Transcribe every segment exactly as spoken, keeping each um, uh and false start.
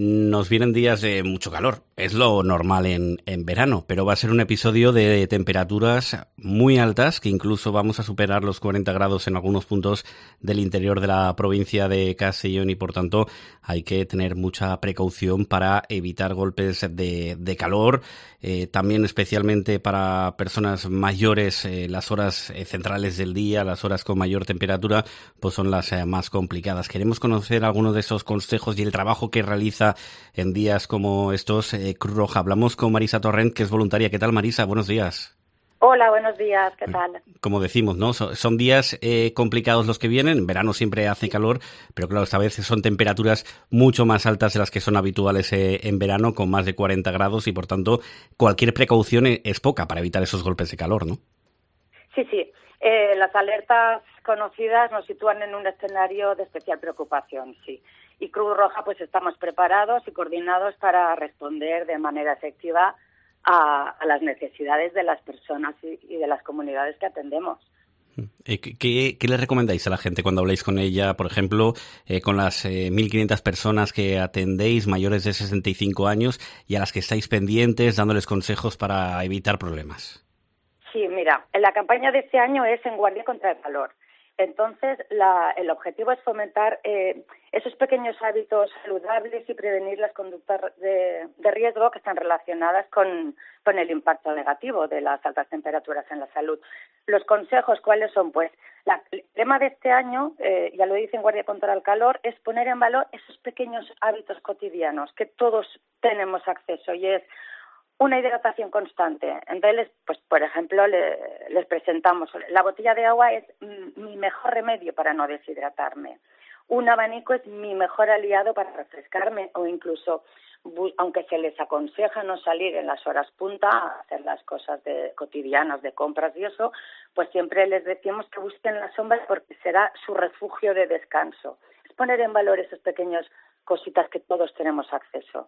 nos vienen días de mucho calor. Es lo normal en, en verano, pero va a ser un episodio de temperaturas muy altas, que incluso vamos a superar los cuarenta grados en algunos puntos del interior de la provincia de Castellón y, por tanto, hay que tener mucha precaución para evitar golpes de, de calor. Eh, también especialmente para personas mayores, eh, las horas eh, centrales del día, las horas con mayor temperatura, pues son las eh, más complicadas. Queremos conocer algunos de esos consejos y el trabajo que realiza en días como estos eh, Cruz Roja. Hablamos con Marisa Torrent, que es voluntaria. ¿Qué tal, Marisa? Buenos días. Hola, buenos días. ¿Qué tal? Como decimos, ¿no? Son, son días eh, complicados los que vienen. En verano siempre hace calor, pero claro, esta vez son temperaturas mucho más altas de las que son habituales eh, en verano, con más de cuarenta grados, y por tanto cualquier precaución es poca para evitar esos golpes de calor, ¿no? Sí, sí. Eh, las alertas conocidas nos sitúan en un escenario de especial preocupación, sí. Y Cruz Roja, pues estamos preparados y coordinados para responder de manera efectiva a, a las necesidades de las personas y, y de las comunidades que atendemos. ¿Qué, qué, ¿Qué le recomendáis a la gente cuando habláis con ella, por ejemplo, eh, con las eh, mil quinientas personas que atendéis, mayores de sesenta y cinco años, y a las que estáis pendientes, dándoles consejos para evitar problemas? Sí, mira, la campaña de este año es En Guardia contra el Calor. Entonces, la, el objetivo es fomentar eh, esos pequeños hábitos saludables y prevenir las conductas de, de riesgo que están relacionadas con, con el impacto negativo de las altas temperaturas en la salud. Los consejos, ¿cuáles son? Pues la, el tema de este año, eh, ya lo dice En Guardia contra el Calor, es poner en valor esos pequeños hábitos cotidianos que todos tenemos acceso, y es una hidratación constante. Entonces, pues por ejemplo, le, les presentamos, la botella de agua es mi mejor remedio para no deshidratarme. Un abanico es mi mejor aliado para refrescarme, o incluso, aunque se les aconseja no salir en las horas punta a hacer las cosas de, cotidianas de compras y eso, pues siempre les decimos que busquen la sombra porque será su refugio de descanso. Es poner en valor esas pequeñas cositas que todos tenemos acceso.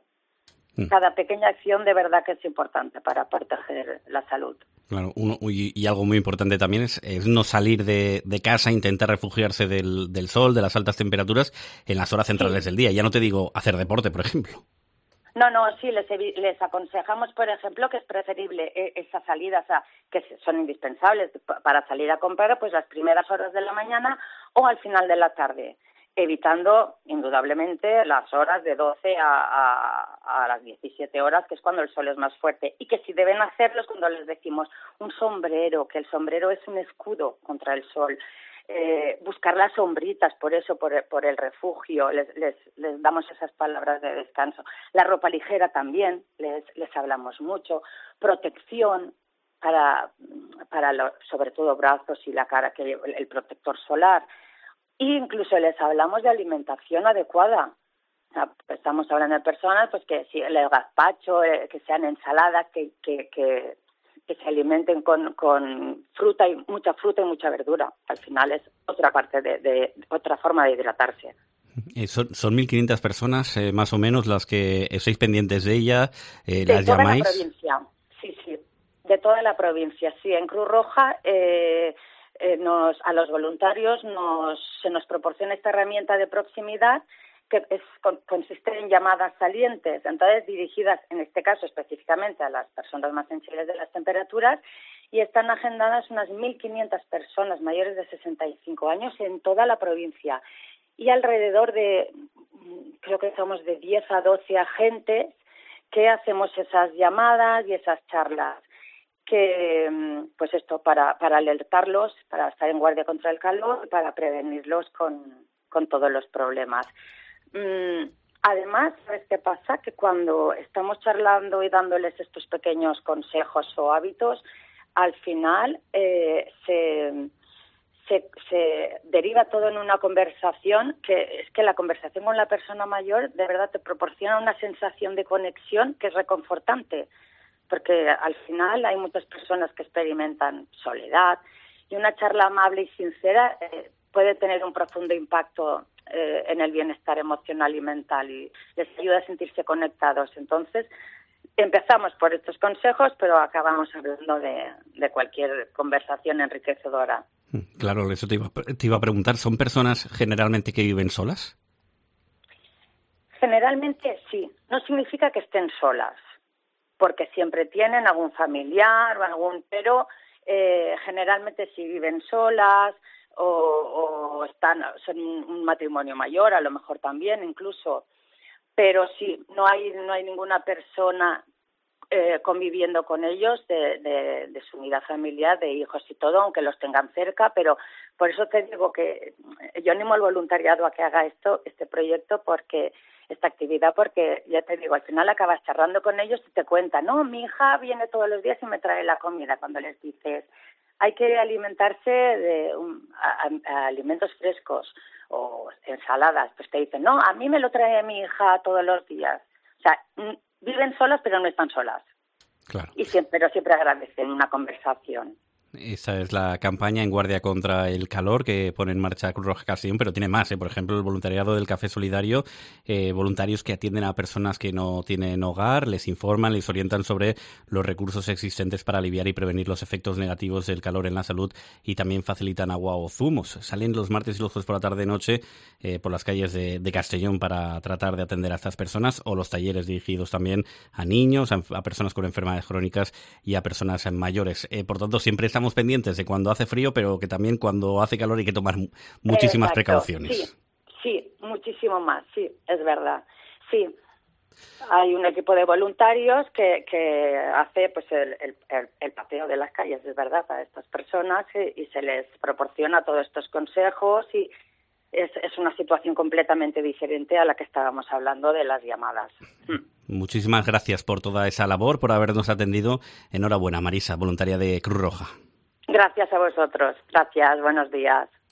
Cada pequeña acción de verdad que es importante para proteger la salud. Claro, uno, y, y algo muy importante también es, es no salir de, de casa, intentar refugiarse del, del sol, de las altas temperaturas en las horas centrales sí. del día. Ya no te digo hacer deporte, por ejemplo. No, no, sí, les, les aconsejamos, por ejemplo, que es preferible esas salidas, o sea, que son indispensables para salir a comprar, pues las primeras horas de la mañana o al final de la tarde, evitando indudablemente las horas de doce a, a, a las diecisiete horas, que es cuando el sol es más fuerte, y que si deben hacerlo es cuando les decimos un sombrero, que el sombrero es un escudo contra el sol. Eh, buscar las sombritas, por eso, por, por el refugio, les, les, les damos esas palabras de descanso. La ropa ligera también, les, les hablamos mucho. Protección para, para lo, sobre todo brazos y la cara, que el, el protector solar. E incluso les hablamos de alimentación adecuada. O sea, estamos hablando de personas pues que si el gazpacho, eh, que sean ensaladas, que, que, que, que se alimenten con, con fruta y mucha fruta y mucha verdura. Al final es otra parte de, de otra forma de hidratarse. Eh, son, son mil quinientas personas eh, más o menos las que estáis pendientes de ella, eh, de las toda llamáis. La provincia. Sí, sí, de toda la provincia. Sí, en Cruz Roja eh, eh, nos, a los voluntarios nos, se nos proporciona esta herramienta de proximidad que es, con, consiste en llamadas salientes, entonces dirigidas en este caso específicamente a las personas más sensibles de las temperaturas, y están agendadas unas mil quinientas personas mayores de sesenta y cinco años en toda la provincia, y alrededor de, creo que somos de diez a doce agentes que hacemos esas llamadas y esas charlas, que pues esto para, para alertarlos, para estar en guardia contra el calor y para prevenirlos con, con todos los problemas. Mm, además, ¿sabes qué pasa? Que cuando estamos charlando y dándoles estos pequeños consejos o hábitos, al final eh, se, se, se deriva todo en una conversación, que es que la conversación con la persona mayor de verdad te proporciona una sensación de conexión que es reconfortante, porque al final hay muchas personas que experimentan soledad y una charla amable y sincera eh, puede tener un profundo impacto eh, en el bienestar emocional y mental y les ayuda a sentirse conectados. Entonces, empezamos por estos consejos, pero acabamos hablando de, de cualquier conversación enriquecedora. Claro, eso te iba, te iba a preguntar. ¿Son personas generalmente que viven solas? Generalmente sí, no significa que estén solas, porque siempre tienen algún familiar o algún, pero eh, generalmente si viven solas o, o están, son un matrimonio mayor, a lo mejor también incluso, pero sí, no hay, no hay ninguna persona eh, conviviendo con ellos de, de, de su unidad familiar, de hijos y todo, aunque los tengan cerca, pero por eso te digo que yo animo al voluntariado a que haga esto, este proyecto, porque esta actividad, porque ya te digo, al final acabas charlando con ellos y te cuentan, no, mi hija viene todos los días y me trae la comida. Cuando les dices, hay que alimentarse de um, a, a alimentos frescos o ensaladas, pues te dicen, no, a mí me lo trae mi hija todos los días. O sea, viven solas pero no están solas. Claro. Y siempre, pero siempre agradecen una conversación. Esa es la campaña En Guardia contra el Calor que pone en marcha Cruz Roja Castellón, pero tiene más, ¿eh? Por ejemplo, el voluntariado del Café Solidario, eh, voluntarios que atienden a personas que no tienen hogar, les informan, les orientan sobre los recursos existentes para aliviar y prevenir los efectos negativos del calor en la salud y también facilitan agua o zumos. Salen los martes y los jueves por la tarde-noche eh, por las calles de, de Castellón para tratar de atender a estas personas, o los talleres dirigidos también a niños, a, a personas con enfermedades crónicas y a personas mayores. Eh, por tanto, siempre estamos pendientes de cuando hace frío, pero que también cuando hace calor hay que tomar muchísimas Exacto. precauciones. Sí, sí, muchísimo más, sí, es verdad. Sí, hay un equipo de voluntarios que, que hace pues el, el, el paseo de las calles, es verdad, para estas personas y, y se les proporciona todos estos consejos y es, es una situación completamente diferente a la que estábamos hablando de las llamadas. Muchísimas gracias por toda esa labor, por habernos atendido. Enhorabuena, Marisa, voluntaria de Cruz Roja. Gracias a vosotros. Gracias. Buenos días.